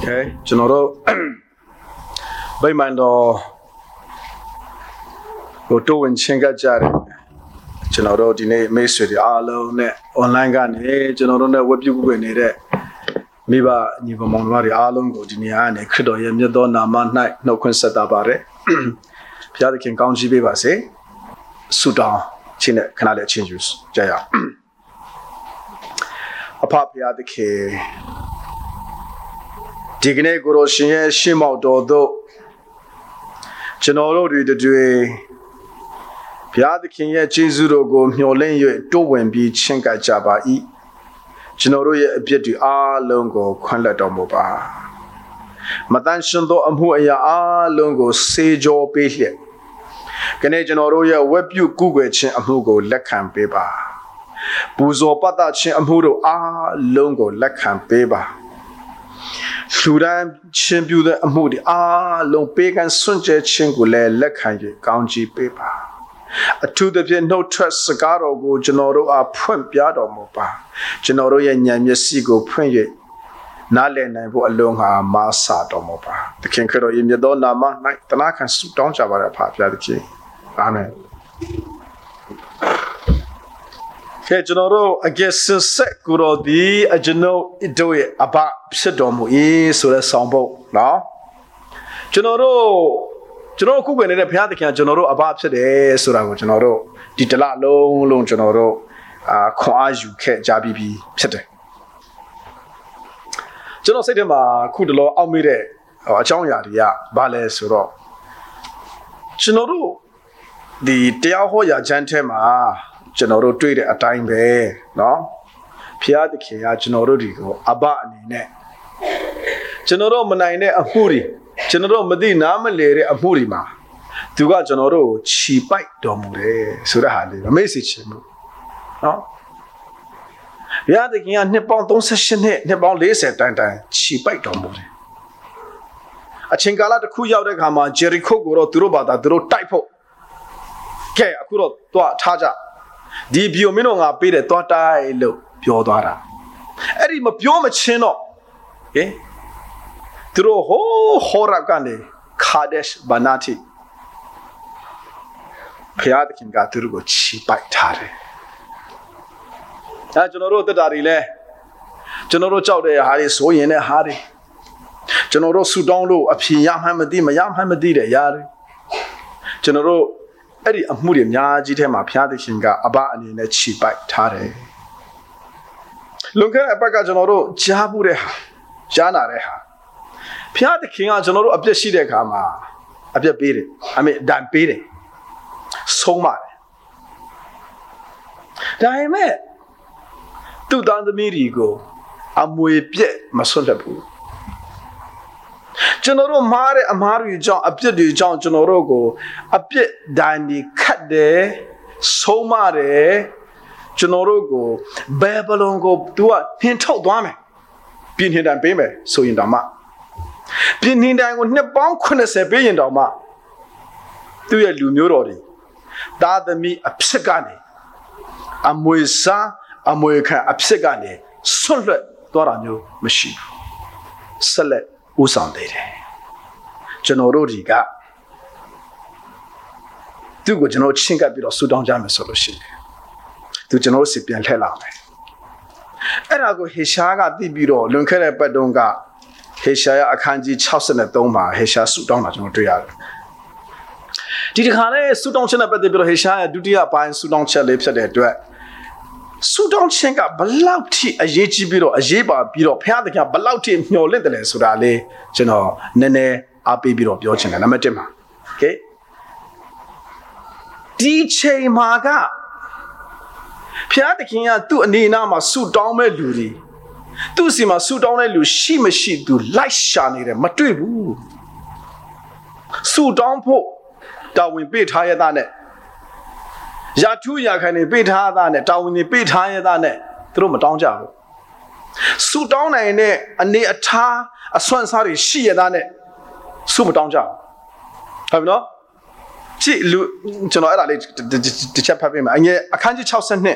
Okay, General by Mando go to and chinga jari. General Dine Messi, Arlo, online gun, General Web you win it. Miba Niva Monmari Arlongo, Diniane, Credo, Yamidona, Man Night, no concert about it. Piada can count Giba say Sudan, China, Canada changes. Jaya. Apart Piada K. Digne Goroshin, Shimo Dodo General read the Due Piada King, Jezuro go, Yolen, do when be Chinga Jaba E. General appeared to Longo, Quanla Domoba. Madan Shando Amuaya Longo, Sejo Pehia. Canadian Oroya, web you Google Chin Amugo, Lekam Beba. Buzo Pata Chin Amuro, Longo, Lekam Beba. Sudan Chimbuda Amudi, Long Pagan Sunja Chingule, Lekanje, Ganji Beba. A two the no trust cigar go, Genoro are point piado mopa. Genoro yan yasigo print Nalen and alone are massa domopa. The king could in your donna night, the I can suit down Java part the king. Amen. Okay, Genoro, I guess set good or the a general do it about Psedomo is so that's sample now. Genoro. General Cook and the Piata General about today, Surago General, Ditala long General, Quaju Cat Jabi Pete. General said him, Kudalo Almire, or Jonya, Bale Suro. General, the Deahoya Gentema, General treat a time bay, no? Piata Kia General Rigo, Abani. General Manine Ahuri. General Medina Malere Amurima. Tuga General Chipai Domure, Surahali, a message. No? We are the king and Nippon don't session here, Nippon lace at time, Chipai Domure. A Chingala the Kuya de Gama, Jericho Goro, Turubata, Duro typo. Ke Akuro, Tua Taja. Di Biomino are paid a Tota lo, Piodara. Erima Pioma Chino. Eh? Through whole Horagane, Kadesh Banati. Piatkin got to go cheap by Tare. General the Darile. General Chowde Harry so in a Harry. General Sudanlo, a Piam Hamadima, Yam Hamadida Yari. General Eddie Amudim Yajitema Piatkin got about in a cheap by Tare. Look at Baga General Jabureha, Janareha. Piata King General of the Shide Kama, of the beating. I mean, that beating. So much. Diame. To down the Mirigo. I'm with Piet, Masolabu. General Mare Amari John, a bit John Generogo, a bit dandy cut there, so mare, Generogo, Babylongo, do a hint of Dame. Being here and baby, so in the map. Pinning would never bound couldn't say billion dollar. Do you lumurori? That the me a psagani. A moisa, a moica, a psagani, solid Dorano machine. Select Usande. General Riga. Do go General Chinga bit of Sudan Jam solution. Do General Sipian Hela. And I go Hishaga di Biro, Lunkere Badonga. Heshaya Akanji Chausen at Doma, Hesha Sudan at Montreal. Did you have Sudan China by the Biro Heshaya, Dudia by Sudan Chalips at that duet? Sudan Chenga, Balauti, a Yechi Biro, a Jeba Biro, Piadica, Balauti, no little Sudale, General, Nene, Api Biro, Biochin, and Amatema. Okay? DJ Maga Piadica, do a Nina, Sudan Meludi. Tu si ma Sudan lu shi ma shi du lai sha ni de ma twi bu Sudan pho ta win pai tha ya da ne ya thu ya khan ni pai tha da ne ta win ni pai tha ya da ne tu lo ma taung ja bu Sudan nai ne ani a tha a swan sa ri shi ya da ne su ma taung ja ha bi no chi lu chano ai da le ti chat phat pai ma anye akhan ji 62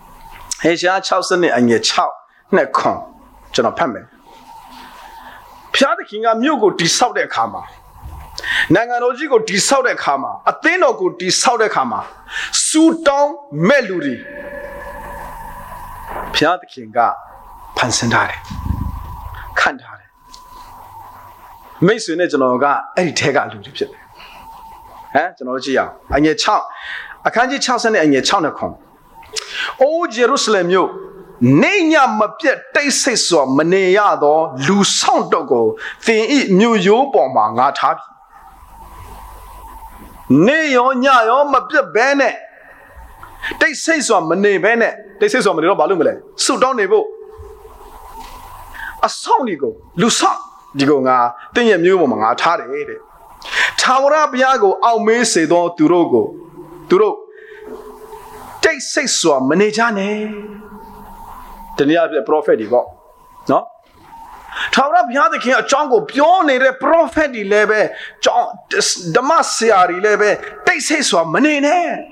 he sha 62 anye 6 နဲ့ခွန်ကျွန်တော်ဖတ်မယ် ဖ Piada Kinga Mugo di Saude Kama. Nanganojigo di Saude Kama. Athenogo di Saude Kama. Sudan Meludi. Piada Kinga Pansendare. Kandare. Mason Ejanoga, Eritega Ludi. Genogia. And ye chow. I can't just chow and ye chow. O Jerusalem, you. Nenya mapia tay say so maneado lu sound dogo thin eat mu yo bomba nga tabi. Ne yo nya yo mapia bene. Tay say so mane bene. Tay say so mane balumele. So down nebo. A sound digo lu sound digo nga thin ye mu bomba nga tade. Tawara biago au me say do turogo. Turo. Tay say so mane jane. The prophet, no? Tawra Piada King, a jungle, Pione, the prophet, lebe, John, the Masiari lebe, they say so, money.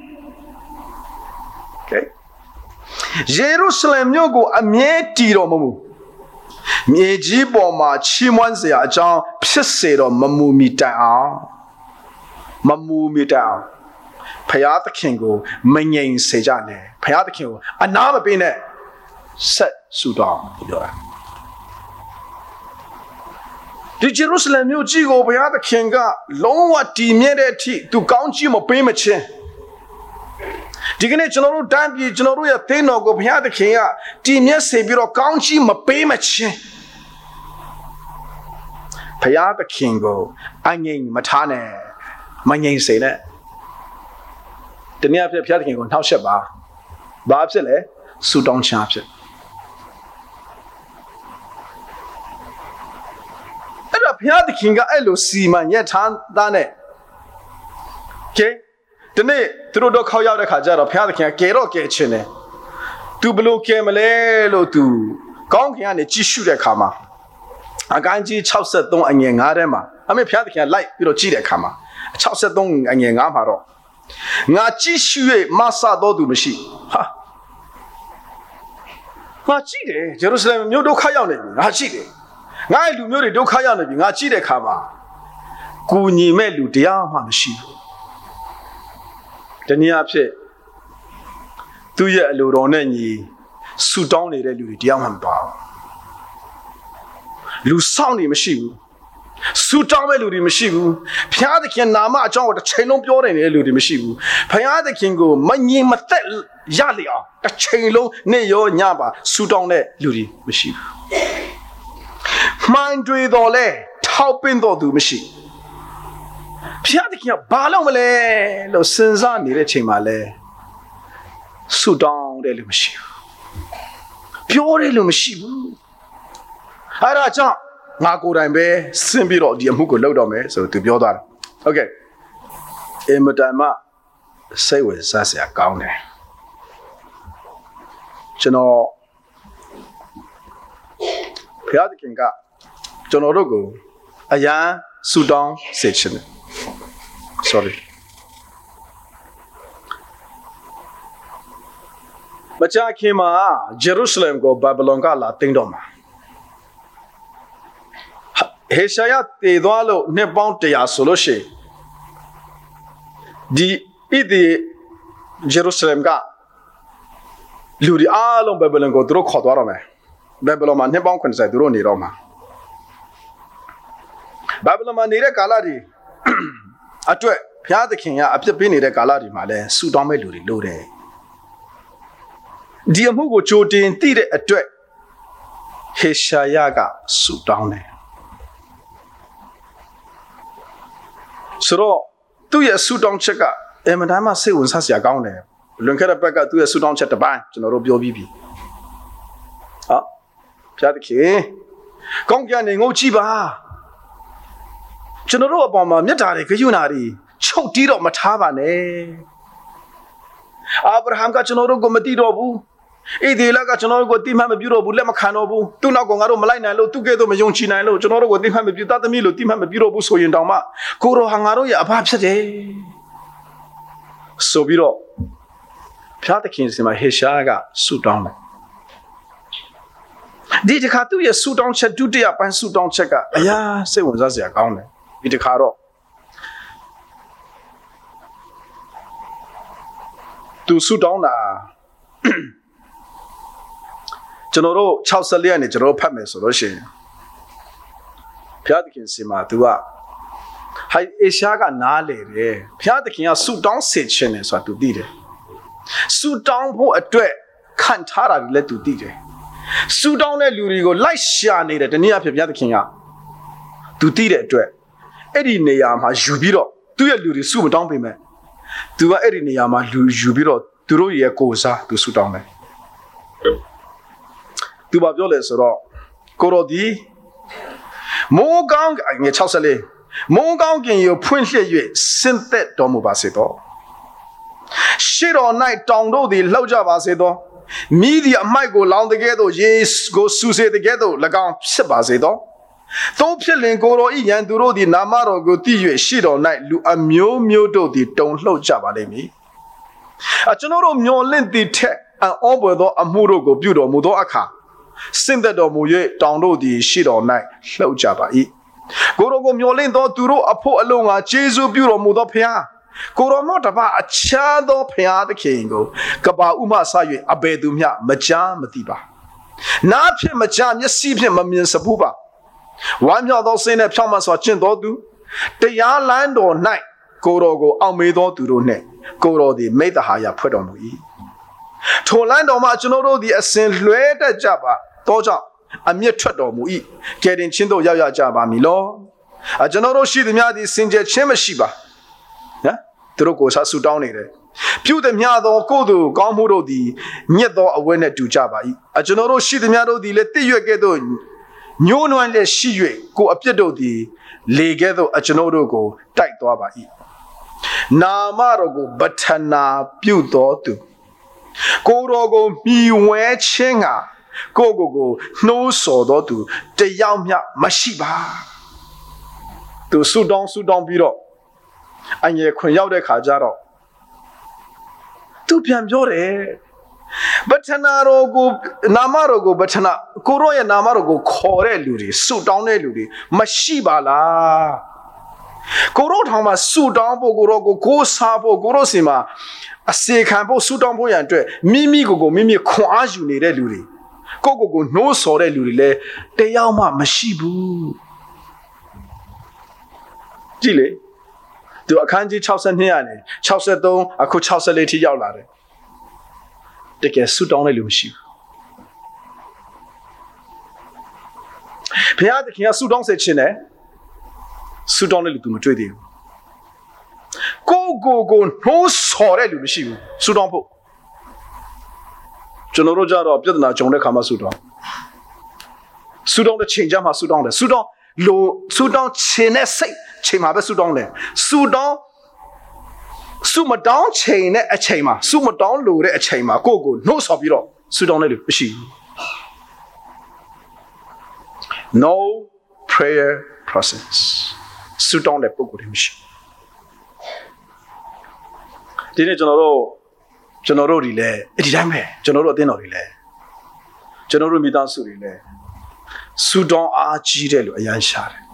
Okay? Jerusalem, you go a mere tiro mamu. Me jiboma, Chimonzia, John, Pissedo, Mamu mita. Mamu mita. Payata Kingo, Manyan Sejane, Payata Kingo, and now been it. Set Sudan. The Jerusalem you jigo by the kinga, long what dimmed to count you more payment. Digging general damn general thing or go behind the kinga, dimmed say bureau count you more payment. Payata kingo, Anian Matane, Manyan say that. The near Piating on Taushaba, Babsele, Sudan chapter. Piada Kinga Elo Seaman yet han done it. Okay? The nay through the Koya the Kajara Piada King Gero Kitchen. To blue Kemalelo to Gong and the Chishu de Kama. A Ganji Chauset Don and Yang Arema. I mean Piada King like you know Chide Kama. Chauset Don and Yang Amaro. Na Chishu Massa do Mashi. Ha. Chide, Jerusalem, you do Kayan, Hachide. I do merely do Kayan, Nachide Kama. Guni Melu Diama Mashi. The Niape 2 years Luroneni, Sudan, the Diamond Bar. Lusani Mashi. Sudan Meludi Mashigu, Piadakin Nama John with the Chelo Bjorn and Eludi Mashigu, Piadakingo, Mani Matel Yalia, the Chelo Neo Nyaba, Sudan Ludi Mashigu. Mind with all Taupin do Mashi. Piadakin Balomale, Lo Senzani Rechimale, Sudan de Mashigu. Pure Lumashigu. Araja. Nagorambe, Simbiro, the Amuko Lodome, so to build on. Okay. Emadama say with Sassia Gaune. General Piadakinga, Jonorogo, Aya, Sudan, section. Sorry. Bacha Kima, Jerusalem go Babylon Gala, Dingdoma. Heshaya te doalo ne bounte ya soloshe. Di idi Jerusalem ga luri alon Babylon go dro khodwaro me. Babylon man ne bound kon sai dro ni ro ma. Babylon man ni re kala ri atwe phya thakhin ya apit pin ni re kala ri ma le su taw me luri lo de. Di amu ko chotin ti de atwe Heshaya ga su taw ne. So, do you suit on checker? Emadama say when Sassia gone there. Look at a beggar, do a suit on check the bank, General Bibi. Ah, Piadiki. Gongan in Ochiba. General Obama, Metari, Unari, choke did of Matavane. Abraham got General Gomadidobu. Idi laga General got him have a beautiful Lemacanobu. Do not go out of Malina, together with young China, General got him have a beautiful Milo, Tim have a beautiful so in Dama. Kuro Hangaroya, perhaps a day. So Biro Piatakins in my Heshaga, suit down. ဒီတခါသူ့ရဲ့ဆူတောင်းချက်ဒုတိယပိုင်းဆူတောင်းချက်ကအရာစိတ်ဝင်စားစရာကောင်းတယ်ဒီတခါတော့သူဆူတောင်းတာကျွန်တော်တို့64ရက်နေကျွန်တော်တို့ဖတ်မယ်ဆိုလို့ရှိရင်ဘုရားသခင်စီမှာသူကဟိုင်အေရှားကနားလေတယ်ဘုရားသခင်ကဆူတောင်းစေခြင်းတယ်ဆိုတာသူသိတယ်ဆူတောင်းဖို့အတွက်ခံထားတာလည်းသူသိတယ်ဆူတောင်းတဲ့လူတွေကိုလိုက်ရှာနေတယ်တနည်းအားဖြင့်ဘုရားသခင်ကသူသိတဲ့အတွက်အဲ့ဒီနေရာမှာယူပြီးတော့သူ့ရဲ့လူတွေဆူမတောင်းပေမဲ့သူကအဲ့ဒီနေရာမှာလူယူပြီးတော့သူတို့ရဲ့ကိုယ်စားသူဆူတောင်းတယ်သူဘာပြောလဲဆိုတော့ကိုရောဒီမိုးကောင်းငယ်64မိုးကောင်းကင်ကိုဖွင့်လှစ်၍ဆင်းသက်တော်မူပါစေသောရှေ့တော်၌တောင်တို့သည်လှုပ်ကြပါစေသောမိဒီအမိုက်ကိုလောင်တကဲ့သို့ယေကိုဆူစေတကဲ့သို့၎င်းဖြစ်ပါစေသောသို့ဖြစ်လင်ကိုရောဤရန်သူတို့သည်နာမတော်ကိုသိ၍ရှေ့တော်၌လူအမျိုးမျိုးတို့သည်တုန်လှုပ်ကြပါလိမ့်မည်ကျွန်တော်တို့မျော်လင့်သည့်ထက်အောပွေသောအမှုတို့ကိုပြုတော်မူသောအခါဆင့်သက်တော်မူ၍တောင်တို့သည်ရှေ့တော်၌လှုပ်ကြပါ၏ကိုရောကိုမျော်လင့်သောသူတို့အဖို့အလုံးငါကျေးဇူးပြုတော်မူသောဖခင်ကိုရောမောတပါအခြားသောဖခင်သခင်ကိုကဘာဥမဆ၍အဘယ်သူမျှမကြားမသိပါနားဖြင့်မကြားမျက်စိဖြင့်မမြင်စဘူးပါဝမ်းမြောက်သောစိတ်နှင့်ဖြောင့်မတ်စွာကျင့်တော်သူတရားလမ်းတော်၌ကိုရောကိုအောင်မေသောသူတို့နှင့်ကိုရောသည်မိတ္တဟာယဖွဲ့တော်မူ၏ထိုလမ်းတော်မှာကျွန်တော်တို့သည်အစဉ်လွဲတတ်ကြပါတော့ကြောင့်အမျက်ထွက်တော်မူ၏ကယ်တင်ခြင်းတို့ရောက်ရကြပါမည်လောကျွန်တော်တို့ရှိသည်များသည်စင်ကြယ်ခြင်းမရှိပါနော်သူတို့ကိုဆူတောင်းနေတယ်ပြုသည်များသောကိုယ်သူကောင်းမှုတို့သည်ညက်သောအဝဲနှင့်တူကြပါ၏ကျွန်တော်တို့ရှိသည်များတို့သည်လည်းတည့်ရွက်ကဲ့သို့ညှိုးနွမ်းလည်းရှိ၍ကိုယ်အပြစ်တို့သည်လေကဲ့သို့ကျွန်တော်တို့ကိုတိုက်သွားပါ၏နာမတော်ကိုပထနာပြုတော်သူကိုယ်တော်ကိုမြည်ဝဲခြင်းကကိုနှိုးဆော်တော်သူတယောက်မျှမရှိပါသူဆူတောင်းပြီးတော့အငယ်ခွင်ရောက်တဲ့ခါကျတော့သူပြန်ပြောတယ်ပထနာတော်ကိုနာမတော်ကိုပထနာကိုရောရဲ့နာမတော်ကိုခေါ်တဲ့လူတွေဆူတောင်းတဲ့လူတွေမရှိပါလားကိုရောထောင်မှာဆူတောင်းဖို့ကိုရောကိုစားဖို့ကိုရောစီမှာအစေခံဖို့ဆူတောင်းဖို့ရန်အတွက်မိမိကိုမိမိခွန်အားယူနေတဲ့လူတွေကိုနှိုးဆော်တဲ့လူတွေလည်းတယောက်မှမရှိဘူးကြည့်လေသူအခန်းကြီး62ကနေ63အခု64ထိရောက်လာတယ်တကယ်ဆူတောင်းတဲ့လူမရှိဘူးဘုရားသခင်ကဆူတောင်းစေခြင်းနဲ့ဆူတောင်းတဲ့လူသူမတွေ့သေးဘူးကိုနှိုးဆော်တဲ့လူမရှိဘူးဆူတောင်းဖို့ကျွန်တော်တို့ကြတော့ပြဿနာကြုံတဲ့ခါမှာဆူတောင်းတဲ့ချိန်ကြမှာဆူတောင်းတယ်ဆူတောင်းခြင်းနဲ့စိတ်ချိန်မှာပဲဆူတောင်းတယ်ဆူမတောင်းချိန်နဲ့အချိန်မှာဆူမတောင်းလို့တဲ့အချိန်မှာကိုနှိုးဆော်ပြီးတော့ဆူတောင်းတဲ့လူမရှိဘူး No prayer process ဆူတောင်းတဲ့ပုဂ္ဂိုလ်တွေမရှိဒီနေ့ကျွန်တော်တို့ဒီလဲဒီတိုင်းပဲကျွန်တော်တို့အသင်းတော်တွေလဲကျွန်တော်တို့မိသားစုတွေလဲဆူတောင်းအားကြီးတယ်လို့အရန်ရှာတယ်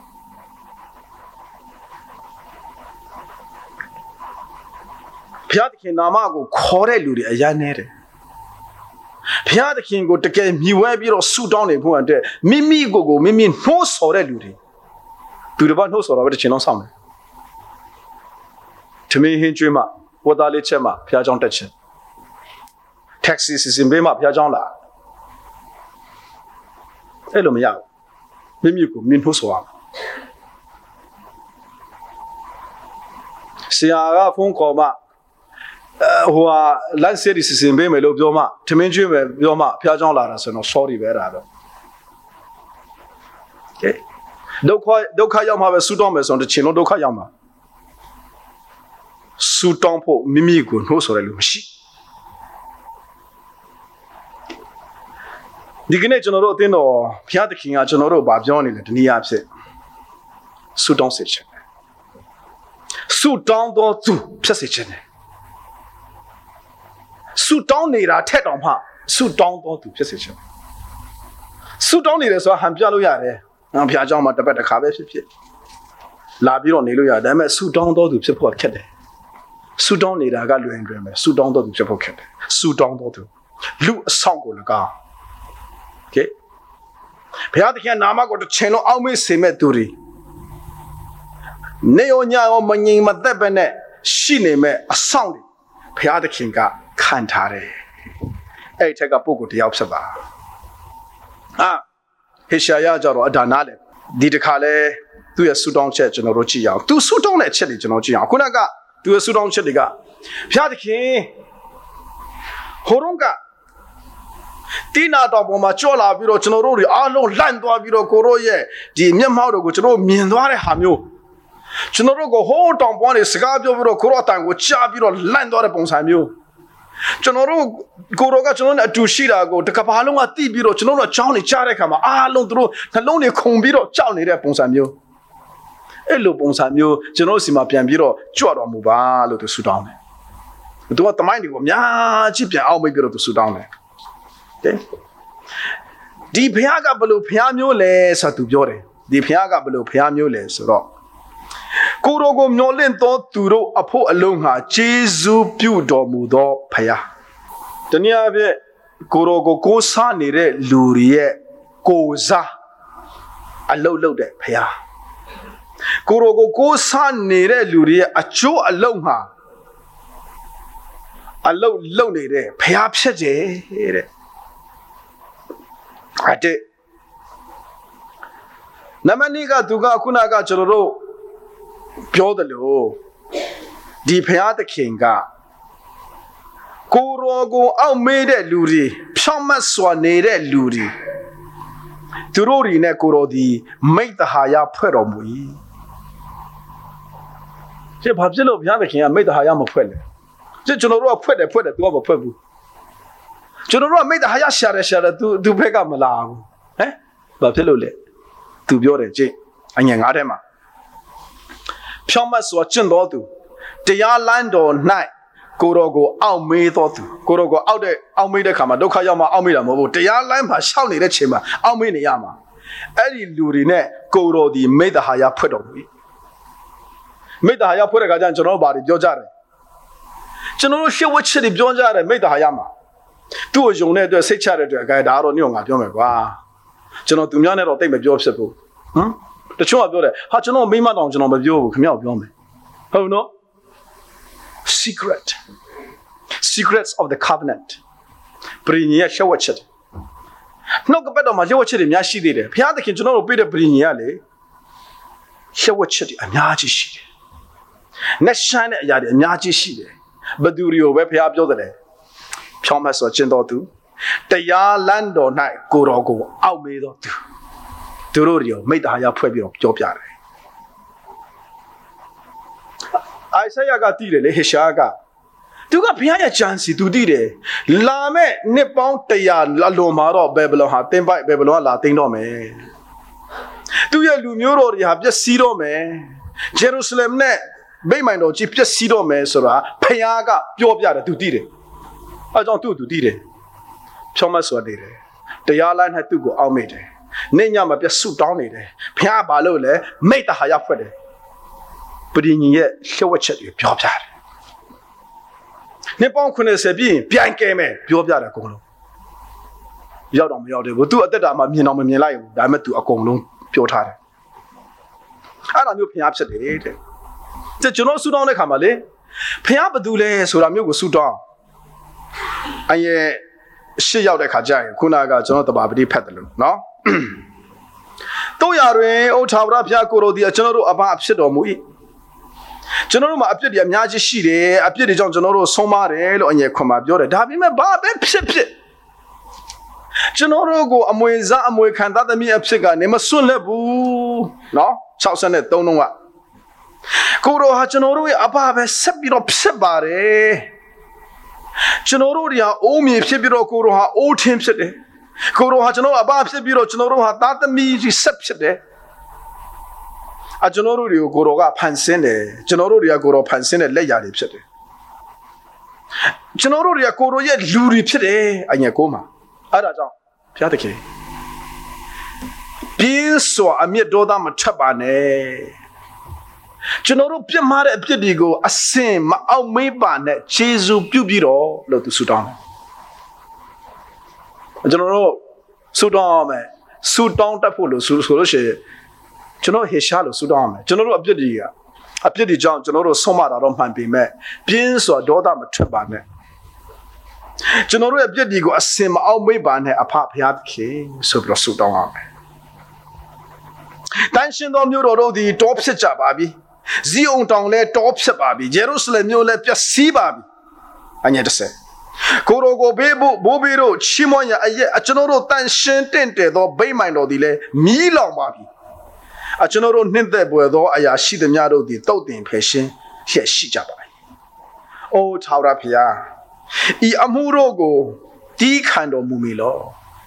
ဘုရားသခင်နာမကိုခေါ်တဲ့လူတွေအရန်နေတယ်ဘုရားသခင်ကိုတကယ်မြည်ဝဲပြီးတော့ဆူတောင်းနေဖို့အတွက်မိမိနှိုးဆော်တဲ့လူတွေသူတစ်ပတ်နှိုးဆော်တော့ပဲတစ်ချိန်လုံးဆောင်တယ်ထမင်းဟင်းကျွေးမှဝတ်သားလေးချက်မှဘုရားကျောင်းတက်ခြင်းtaxi စီစဉ်ပေးမှဘုရားကျောင်းလာအဲ့လိုမရဘူးမိမိကိုမြင်ဖို့ဆိုအောင်ဆရာကဖုန်းခေါ်မှလမ်းစီစီစဉ်ပေးမယ်လို့ပြောမှထမင်းကျွေးမယ်ပြောမှဘုရားကျောင်းလာတာဆိုတော့ sorry ပဲအဲ့ဒါတော့ okay ဒုက္ခရောက်မှာပဲဆူတောင်းမယ်ဆိုတော့တစ်ချိန်လုံးဒုက္ခရောက်မှာဆူတောင်းဖို့မိမိကိုနှိုးဆော်တယ်လို့မရှိဒီကနေ့ကျွန်တော်တို့အသင်းတော်ဘုရားသခင်ကကျွန်တော်တို့ဘာပြောနေလဲတနည်းအားဖြင့်ဆူတောင်းစေခြင်းဆူတောင်းတော့သူဖြစ်စေခြင်းဆူတောင်းနေတာထက်တောင်မှဆူတောင်းတော့သူဖြစ်စေခြင်းဆူတောင်းနေတယ်ဆိုတာဟန်ပြလို့ရတယ်ငါဖျားเจ้าမှာတစ်ပတ်တစ်ခါပဲဖြစ်လာပြီးတော့နေလို့ရတယ်ဒါပေမဲ့ဆူတောင်းတော်သူဖြစ်ဖို့ခက်တယ်ဆူတောင်းနေတာကလွယ်လွယ်ပဲဆူတောင်းတော်သူဖြစ်ဖို့ခက်တယ်ဆူတောင်းတော်သူလူအဆောင်ကို၎င်းโอเคဘုရားသခင်နာမကိုတစ်ချိန်လုံးအောက်မေ့စေမဲ့သူတွေနေရောညရောမငြိမ်မသက်ပဲနဲ့ရှိနေမဲ့အဆောင်တွေဘုရားသခင်ကခံထားတယ်အဲ့ထက်ကပုဂ္ဂိုလ်တယောက်ဖြစ်ပါဟေရှာယကြတော့အဒါနာလေဒီတခါလဲသူ့ရဲ့ဆူတောင်းချက်ကျွန်တော်တို့ကြည့်ရအောင်သူဆူတောင်းတဲ့အချက်တွေကျွန်တော်ကြည့်အောင်ခုနကသူရဲ့ဆူတောင်းချက်တွေကဘုရားသခင်ဟိုတော့ကတိနာတော်ပေါ်မှာကြော့လာပြီးတော့ကျွန်တော်တို့တွေအားလုံးလန့်သွားပြီးတော့ကိုရောရဲ့ဒီမျက်မှောက်တွေကိုကျွန်တော်မြင်သွားတဲ့ဟာမျိုးကျွန်တော်တို့ကိုဟိုးတောင်ပွားနေစကားပြောပြီးတော့ကိုရောအတန်ကိုကြားပြီးတော့လန့်သွားတဲ့ပုံစံမျိုးကျွန်တော်တို့ကိုရောကကျွန်တော်နဲ့အတူရှိတာကိုတကဘာလုံးကတိပြီးတော့ကျွန်တော်တို့အကြောင်းတွေကြားတဲ့အခါမှာအားလုံးသူတို့နှလုံးတွေခုန်ပြီးတော့ကြောက်နေတဲ့ပုံစံမျိုးအဲ့လိုပုံစံမျိုးကျွန်တော်စီမှာပြန်ပြီးတော့ကြွတော်မူပါလို့သူဆုတောင်းတယ်သူကတမိုင်းတွေကိုအများကြီးပြန်အောင်ပြီးတော့သူဆုတောင်းတယ်ဒီဘုရားကဘလို့ဘုရားမျိုးလဲဆိုသူပြောတယ်ဒီဘုရားကဘလို့ဘုရားမျိုးလဲဆိုတော့ကိုရောကိုမျောလင့်သောသူတို့အဖို့အလုံးဟာဂျေဇုပြုတော်မူသောဘုရားတနည်းအားဖြင့်ကိုရောကိုစားနေတဲ့လူတွေရဲ့ကိုစားအလုံးလုံးတဲ့ဘုရားကိုရောကိုစားနေတဲ့လူတွေရဲ့အကျိုးအလုံးဟာအလုံးလုံးနေတဲ့ဘုရားဖြစ်ကြတဲ့အဲ့တဲ့နမနီကသူကခုနကကျွန်တော်တို့ပြောတယ်လို့ဒီဘုရားသခင်ကကိုရောကိုအောက်မေးတဲ့လူတွေဖြောင့်မတ်စွာနေတဲ့လူတွေသူတို့တွေနဲ့ကိုရောဒီမိတ္တဟာယဖွဲ့တော်မူ၏ကျဘာဖြစ်လို့ဘုရားသခင်ကမိတ္တဟာယမဖွဲ့လဲကျွန်တော်တို့ကဖွဲ့တယ်သူကမဖွဲ့ဘူးကျွန်တော်တို့ကမိတ္တဟာယရှာတယ်သူဘက်ကမလာဘူးဘာဖြစ်လို့လဲသူပြောတယ်ကြည့်အငယ်9ထဲမှာဖြောင့်မတ်စွာကျင့်တော်သူတရားလမ်းတော်၌ကိုရောကိုအောက်မေးတော်သူကိုရောကိုအောက်မေးတဲ့ခါမှာဒုက္ခရောက်မှအောက်မေးတာမဟုတ်ဘူးတရားလမ်းမှာရှောက်နေတဲ့ချိန်မှာအောက်မေးနေရမှာအဲ့ဒီလူတွေနဲ့ကိုရောဒီမိတ္တဟာယဖွဲ့တော်မူ၏မိတ္တဟာယဖွဲ့တဲ့ခါကျရင်ကျွန်တော်တို့ဘာတွေပြောကြတယ်ကျွန်တော်တို့ရှေ့ဝတ်ချက်တွေပြောကြတယ်မိတ္တဟာယမှာသူ့ကိုယုံတဲ့အတွက်စိတ်ချတဲ့အတွက်အကဲဒါကတော့ညောင်ငါပြောမယ်ကွာကျွန်တော်သူများနဲ့တော့တိတ်မပြောဖြစ်ဘူးတချို့ကပြောတယ်ဟာကျွန်တော်မိမတောင်ကျွန်တော်မပြောဘူးခင်ဗျားပြောမယ်ဟုတ်နော် secrets of the covenant ပရိညေရှောဝတ်ချက်နှုတ်ကပတ်တော်မှာရှောဝတ်ချက်တွေများရှိသေးတယ်ဘုရားသခင်ကျွန်တော်တို့ပေးတဲ့ပရိညေကလေရှောဝတ်ချက်တွေအများကြီးရှိတယ်နဲ့ရှမ်းတဲ့အရာတွေအများကြီးရှိတယ်ဘသူတွေကိုပဲဘုရားပြောတယ်ဖြောင်းမတ်စွာကျင့်တော်သူတရားလမ်းတော်၌ကိုရောကိုအောက်မေးတော်သူတို့တွေကိုမိတ္တဟာယဖွဲ့ပြီးတော့ပြောပြတယ်အိုင်ဆာယကတည်တယ်လေဟေရှာကသူကဘုရားရဲ့ကြံစီသူတည်တယ်လာမဲ့နှစ်ပေါင်း100အလွန်မှာတော့ဘေဘလုံဟာတင်းပိုက်ဘေဘလုံကလာတင်းတော့မယ်သူရဲ့လူမျိုးတော်တွေဟာပျက်စီးတော့မယ်ဂျေရုဆလမ်နဲ့ဗိမာန်တော်ကြီးပျက်စီးတော့မယ်ဆိုတာဘုရားကပြောပြတယ်သူတည်တယ်အဲကြောင့်သူတည်တယ်ဖြောင်းမစွာနေတယ်တရားလမ်းနဲ့သူ့ကိုအောက်မေ့တယ်နေညမှာပြဆုတောင်းနေတယ်ဘုရားဘာလို့လဲမိတ္တဟာယဖွဲ့တယ်ပရိညင်ရဲ့လှုပ်ဝက်ချက်တွေပြောပြတယ်နှစ်ပေါင်း90ပြည့်ပြန်ကဲမယ်ပြောပြတယ်အကုန်လုံးရောက်တော့မရောက်တယ်ဘူးသူအသက်တာမှာမြင်တော့မမြင်လိုက်ဘူးဒါပေမဲ့သူအကုန်လုံးပြောထားတယ်အဲ့လိုမျိုးဘုရားဖြစ်တယ်တဲ့ကျွန်တော်ဆူတောင်းတဲ့ခါမှာလေဘုရားဘယ်သူလဲဆိုတာမျိုးကိုဆူတောင်းအရဲ့ရှေ့ရောက်တဲ့ခါကျရင်ခုနကကျွန်တော်တပါပတိဖတ်တယ်လို့နော်တို့ရတွင်အိုထာဝရဘုရားကိုယ်တော်သည်ကျွန်တော်တို့အဘအဖြစ်တော်မူ၏ကျွန်တော်တို့မှာအပြစ်တွေအများကြီးရှိတယ်အပြစ်တွေကြောင့်ကျွန်တော်တို့ဆုံးမတယ်လို့အငယ်ခွန်မှာပြောတယ်ဒါပေမဲ့ဘာပဲဖြစ်ကျွန်တော်တို့ကိုအမွေစားအမွေခံသားသမီးအဖြစ်ကနေမစွန့်လက်ဘူးနော်63တုန်းကကိုယ်တော်ဟာကျွန်တော်တို့ရဲ့အဘပဲဆက်ပြီးတော့ဖြစ်ပါတယ်ကျွန်တော်တို့တွေကအိုးမြေဖြစ်ပြီးတော့ကိုယ်တော်ဟာအိုးထင်းဖြစ်တယ်ကိုယ်တော်ဟာကျွန်တော်အဘဖြစ်ပြီးတော့ကျွန်တော်တို့ဟာသားသမီးကြီးဆက်ဖြစ်တယ်ကျွန်တော်တို့တွေကိုကိုယ်တော်ကဖန်ဆင်းတယ်ကျွန်တော်တို့တွေကကိုယ်တော်ဖန်ဆင်းတဲ့လက်ရာတွေဖြစ်တယ်ကျွန်တော်တို့တွေကကိုယ်တော်ရဲ့လူတွေဖြစ်တယ်အငယ်ကိုမှာအဲ့ဒါကြောင့်ဘုရားသခင်ပြင်းစွာအမျက်ဒေါသမထွက်ပါနဲ့ကျွန်တော်တို့ပြစ်မှားတဲ့အပြစ်တွေကိုအစင်မအောင်မေးပါနဲ့ခြေစုပြုတ်ပြီးတော့လို့သူဆုတောင်းတယ်ကျွန်တော်တို့ဆုတောင်းမယ်ဆုတောင်းတတ်ဖို့လို့ဆိုလို့ရှိရင်ကျွန်တော်ဟေရှာလို့ဆုတောင်းရမယ်ကျွန်တော်တို့အပြစ်တွေကြောင့်ကျွန်တော်တို့ဆုံးမတာတော့မှန်ပေမဲ့ပြင်းစွာဒေါသမထွက်ပါနဲ့ကျွန်တော်တို့ရဲ့အပြစ်တွေကိုအစင်မအောင်မေ့ပါနဲ့အဖဖျားသခင်ဆိုပြီးတော့ဆုတောင်းရမယ်တန်ရှင်တော်မျိုးတော်တို့ဒီတောဖြစ်ကြပါပြီဇီးအောင်တောင်လဲတောဖြစ်ပါပြီယေရုရှလင်မြို့လဲပျက်စီးပါပြီအညတစ်ဆက်ကိုရိုကိုဘေးဘိုးဘေးတို့ချီးမွမ်းရကျွန်တော်တို့တန်ရှင်တင့်တယ်သောဗိမာန်တော်ဒီလဲမီးလောင်ပါပြီကျွန်တော်တို့နှင့်သက်ပွေသောအရာရှိသမျှတို့သည်တုတ်တင်ဖယ်ရှင်းရက်ရှိကြပါ၏အိုးထာဝရဘုရားဤအမှုတို့ကိုတီးခံတော်မူမည်လော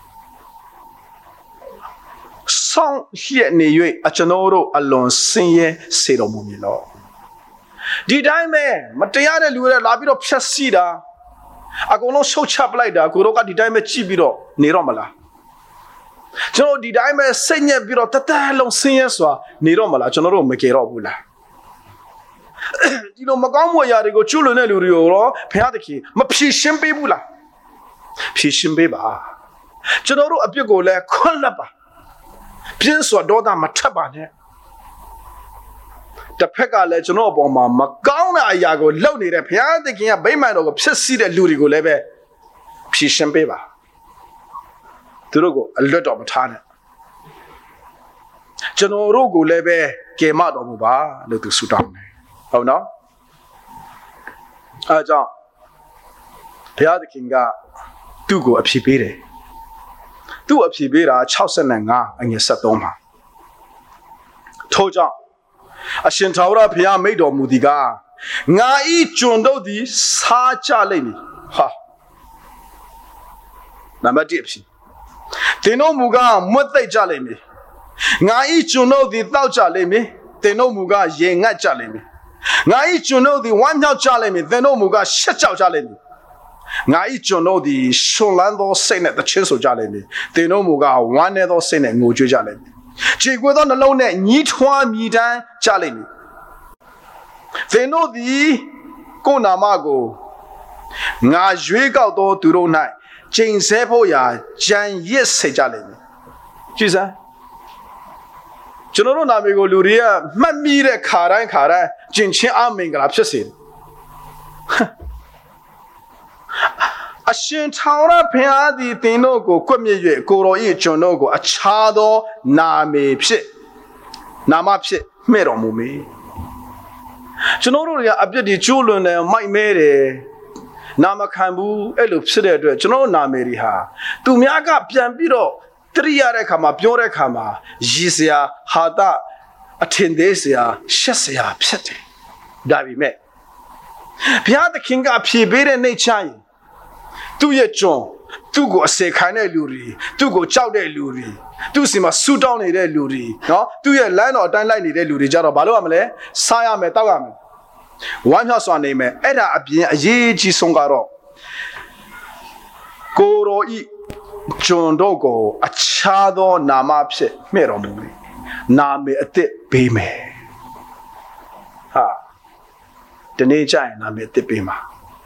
ဆောင်ရက်နေ၍ကျွန်တော်တို့အလွန်ဆင်းရဲစေတော်မူမည်လောဒီတိုင်းပဲမတရားတဲ့လူတွေလာပြီးတော့ဖြတ်စီတာအကုန်လုံးရှုတ်ချပလိုက်တာကိုတို့ကဒီတိုင်းပဲကြည့်ပြီးတော့နေတော့မလားကျွန်တော်ဒီတိုင်းပဲစိတ်ညက်ပြီးတော့တသက်လုံးဆင်းရဲစွာနေတော့မလားကျွန်တော်တို့မကြေတော့ဘူးလားဒီလိုမကောင်းမှုအရာတွေကိုကျွလွန်တဲ့လူတွေကိုတော့ဘုရားသခင်မဖြေရှင်းပေးဘူးလားဖြေရှင်းပေးပါကျွန်တော်တို့အပြစ်ကိုလည်းခွင့်လွှတ်ပါပြင်းစွာဒေါသမထပ်ပါနဲ့တစ်ဖက်ကလည်းကျွန်တော်အပေါ်မှာမကောင်းတဲ့အရာကိုလုပ်နေတဲ့ဘုရားသခင်ကဗိမာန်တော်ကိုဖျက်ဆီးတဲ့လူတွေကိုလည်းပဲဖြေရှင်းပေးပါသူတို့ကိုအလွတ်တော်မထားနဲ့ကျွန်တော်တို့ကိုလည်းပဲကယ်မတော်မူပါလို့သူဆုတောင်းတယ်ဟုတ်နော်အဲကြောင့်ဘုရားသခင်ကသူ့ကိုအဖြေပေးတယ်သူ့အဖြေပေးတာ65အငယ်73မှာထို့ကြောင့်အရှင်ထာဝရဘုရားမိန့်တော်မူသည်ကငါဤကျွန်တို့သည်စားကြလိမ့်မည်ဟာနံပါတ်1အဖြေသင်တို့မူကားမွတ်သိပ်ကြလိမ့်မည်ငါဤကျွန်တို့သည်တောက်ကြလိမ့်မည်သင်တို့မူကားရေငတ်ကြလိမ့်မည်ငါဤကျွန်တို့သည်ဝမ်းမြောက်ကြလိမ့်မည်သင်တို့မူကားရှက်ကြောက်ကြလိမ့်မည်ငါဤကျွန်တို့သည်ရှင်လန်းသောစိတ်နဲ့တခြင်းဆိုကြလိမ့်မည်သင်တို့မူကားဝမ်းနည်းသောစိတ်နဲ့ငိုကြွေးကြလိမ့်မည်ခြေကွေးသောနှလုံးနဲ့ညှိထွားမြည်တမ်းကြလိမ့်မည်သင်တို့သည်ကိုယ်နာမကိုငါရွေးကောက်သောသူတို့၌ကျိန်ဆဲဖို့ရာကြံရစ်စေကြလိမ့်မယ်ကြည်စမ်းကျွန်တော်တို့နာမည်ကိုလူတွေကမှတ်မိတဲ့ခါတိုင်းကျင်ချင်းအမင်္ဂလာဖြစ်စေတယ်အရှင်ထာဝရဘုရားသည်သင်တို့ကိုကွပ်မျက်၍ကိုတော်၏ကျွန်တို့ကိုအခြားသောနာမဖြစ်မှဲ့တော်မူမည်ကျွန်တော်တို့တွေကအပြစ်တွေကျိုးလွန်တယ်မိုက်မဲတယ်နာမခံဘူးအဲ့လိုဖြစ်တဲ့အတွက်ကျွန်တော်နာမည်တွေဟာသူများကပြန်ပြီးတော့တရိရတဲ့ခါမှာပြောတဲ့ခါမှာရည်စရာဟာတအထင်သေးစရာရှက်စရာဖြစ်တယ်ဒါပေမဲ့ဘုရားသခင်ကဖြေပေးတဲ့နေ့ချရင်သူ့ရဲ့ကျွန်သူ့ကိုအစေခံတဲ့လူတွေသူ့ကိုကြောက်တဲ့လူတွေသူ့စီမှာဆူတောင်းနေတဲ့လူတွေနော်သူ့ရဲ့လမ်းတော်အတိုင်းလိုက်နေတဲ့လူတွေကြတော့ဘာလို့ရမလဲစားရမယ်တောက်ရမယ်ဝမ်းမြောက်စွာနေမယ်အဲ့ဒါအပြင်အရေးကြီးဆုံးကတော့ကိုရောဤကျွန်တို့ကိုအခြားသောနာမဖြစ်မှဲ့တော်မူပြီနာမည်အသစ်ပေးမယ်ဟာဒီနေ့ကျရင်နာမည်အသစ်ပေးမှာ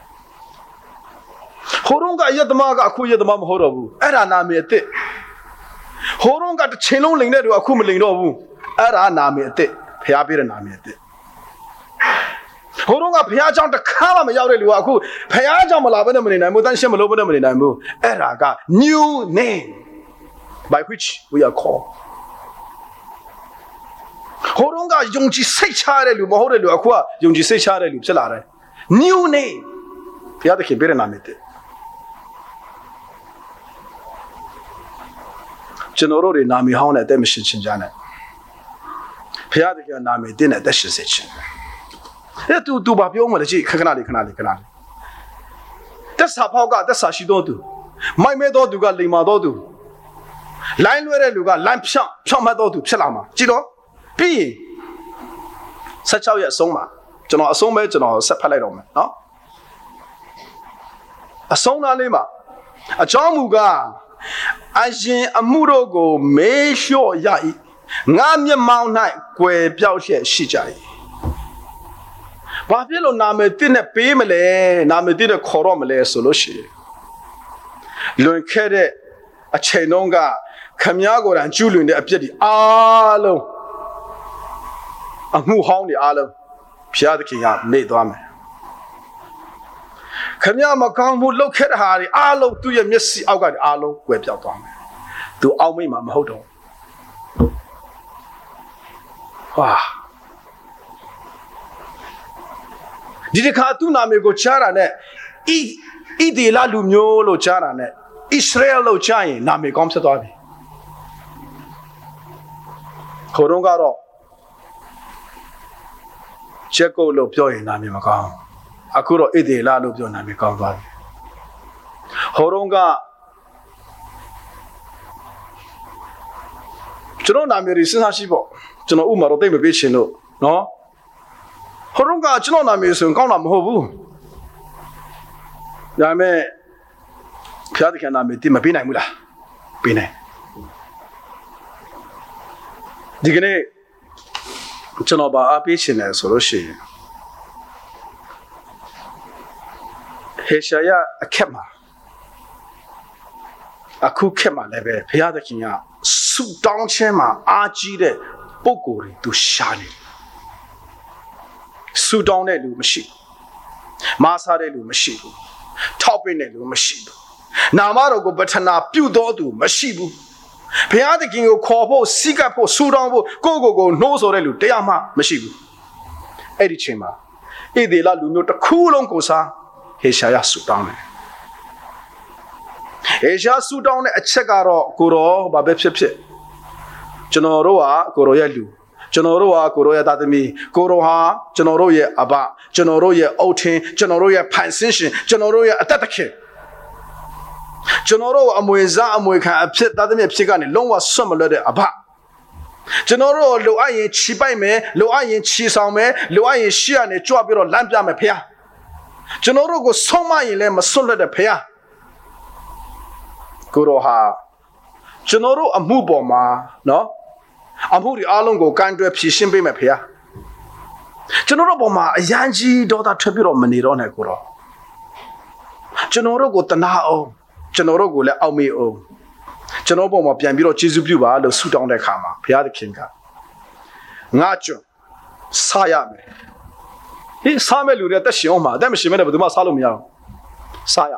ဟိုတုန်းကယက်သမားကအခုယက်သမားမဟုတ်တော့ဘူးအဲ့ဒါနာမည်အသစ်ဟိုတုန်းကတစ်ချိန်လုံးလိန်တဲ့သူအခုမလိန်တော့ဘူးအဲ့ဒါနာမည်အသစ်ဖျားပေးတဲ့နာမည်အသစ်ဟိုတုန်းကဘုရားကျောင်းတစ်ခါမှမရောက်တဲ့လူကအခုဘုရားကျောင်းမလာဘဲနဲ့မနေနိုင်ဘူးတန်ရှင်းမလို့ဘဲနဲ့မနေနိုင်ဘူးအဲ့ဒါက new name by which we are called ဟိုတုန်းကယုံကြည်စိတ်ချတဲ့လူမဟုတ်တဲ့လူအခုကယုံကြည်စိတ်ချတဲ့လူဖြစ်လာတယ် new name ဘုရားသခင်ပေးတဲ့နာမည်တည်းကျွန်တော်တို့တွေနာမည်ဟောင်းနဲ့အသက်မရှင်ချင်ကြနဲ့ဘုရားသခင်နာမည်တည်းနဲ့အသက်ရှင်စေချင်အဲ့သူဘာပြောမှလဲကြည့်ခဏလေးတက်စာဖောက်ကတက်စာရှိတော့သူမိုက်မဲတော့သူကလိမ်မာတော့သူလိုင်းလွဲတဲ့လူကလမ်းဖြောင်းမှတ်တော့သူဖြစ်လာမှာကြည့်တော့ပြီးရင်16ရက်အဆုံးမှာကျွန်တော်ဆက်ဖတ်လိုက်တော့မယ်နော်အဆုံးသားလေးမှာအကြောင်းမူကား Ajin Amurogo may show yai. Ngam Mount Night, where Piauche Shijai. Babylon Name didn't pay me, Name did a coromale solution. Lun Kede, a Chenonga, Kamiago and Julian the Abjedi. Alo. A who hound the Alo. Pia the King made them. Kanyama Kamu look at Harry, Alo to your missy, I got Alo, web out on me. To Almi Mam hold on. Ah. Did the cartoon amigo charane? Idila Lumio charane. Israel lo chai, Nami comes at Abi. Horongaro. Checo lo pio Nami Macam. Akuro Idila Lubio Nami Kamva. Horonga. Jono Nami is Hashibo. Jono Umaro de Bichino. No? Horonga Jono Nami is in Gonam Hobu. Yame Piadicanami Dimabina Mula. Bine. Digene Jonoba Abichin solution. Heshaya a kema. A cook kema leve, Piadakinya, Su down chema, Ajide, Bogori to Shani. Su down a lumashi. Masare lumashibu. Topping a lumashibu. Namaro go batana, Pudo do Mashibu. Piadakin Corpo, Sikapo, Sudanbo, go, nose or elu, Deama, Mashibu. Eddie Chema. Idila Lumota, cool on Cosa. Heshaya Sudan. Hesha Sudan a Chegaro, Goro, Babepse. Genoroa, Goroyalu. Genoroa, Goroya Dadami, Goroha, Genoroya Aba, Genoroya Otin, Genoroya Pansin, Genoroya Atake. Genoro Amoeza Amoika upset Dadami Psigani, long was similar Aba. Genoro Loayan Chibaime, Loayan Chisame, Loayan Shian, a Jobiro Lambda Pia. Genoro go soma in lema sola de pea. Guroha. Genoro a muboma, no? Amuri alongo kandu a pishin be me pea. Genoro boma, a yanji dota triburo manirone guro. Genoro go tanao. Genoro go le aumi o. Genoboma piambiro chizububa, the Sudan de Kama, Pia the Kinga. Nacho. Sayame. He saw me at the Shioma, then she made up the Masalumia. Saya.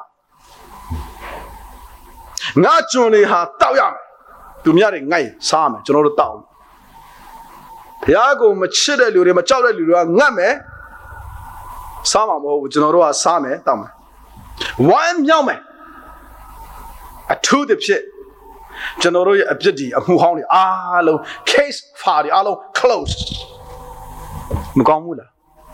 Not only had Taoyam to Miaring Nay, Sam, General Town. Piago, Machida, Machaura, Name, Sama, General Same, Tam. One Yame. A two the pit. General Abjidi, a Muhani, Alo, case party, Alo, close. Mugamula.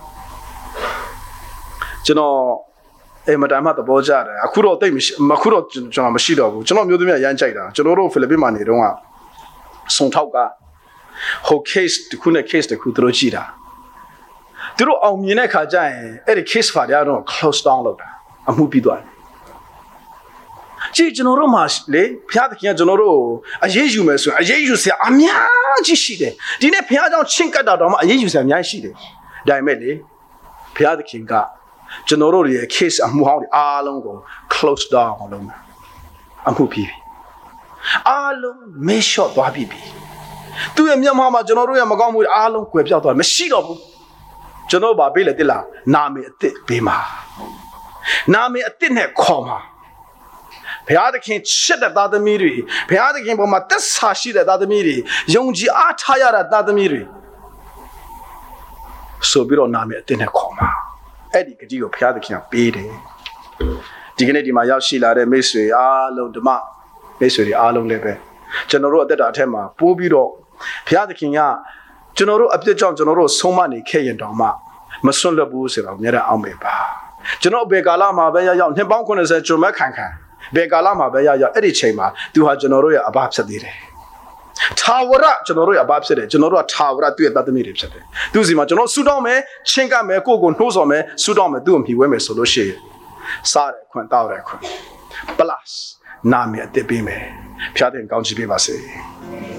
General, a madame at the Boja, I could all take Makuro General Mashido, General Mudimia Yanjada, General Filipimani, Roma, Sontauga, who case the Kuna case the Kutrojida. Duro Almineka Jai, Eddie case for the other close download, a movie done. G. General Mashley, Piatia General, a Jesu Mesu, a Jesu say, Amia Gishide, didn't Piado Chinkadam, a Jesu and Yashide, Diamele, Piat Kinga. Generally, a case of Muhammad Alongo close down on them. I'm who peepee. Along may shot Babibi. Do a Yamama General Magamu Along Quebs out of Machino. Genova Bela de la Nami a thick bima. Nami a thin head comma. Piadakin shit at the miri. Piadakin Boma Tessashi at the miri. Yonji Atayar at the miri. So Biro Nami a thin head comma. Eddie could you appear the king beat it. Dignity my Yashila, the Messi, Alo de Ma, Messi, Alo Lebe. General that Atema, Bobiro, Pia the King, General up the John General, so many K and Doma, Mason Labus, near Almeba. General Begalama, Baya, Nebankon is a Jomacanca. Begalama, Baya, Eddie Chema, do her General above Sadire. Tawara, General above said, General Tawara, do it that the meeting said. Do the General Sudome, Chinga me, Gogo, Nosome, Sudome, doom, he went so she. Sare, Quantara, Blas, နာမည်အသစ်ပေးမယ်ဖျားတဲ့ကောင်းချီးပေးပါစေ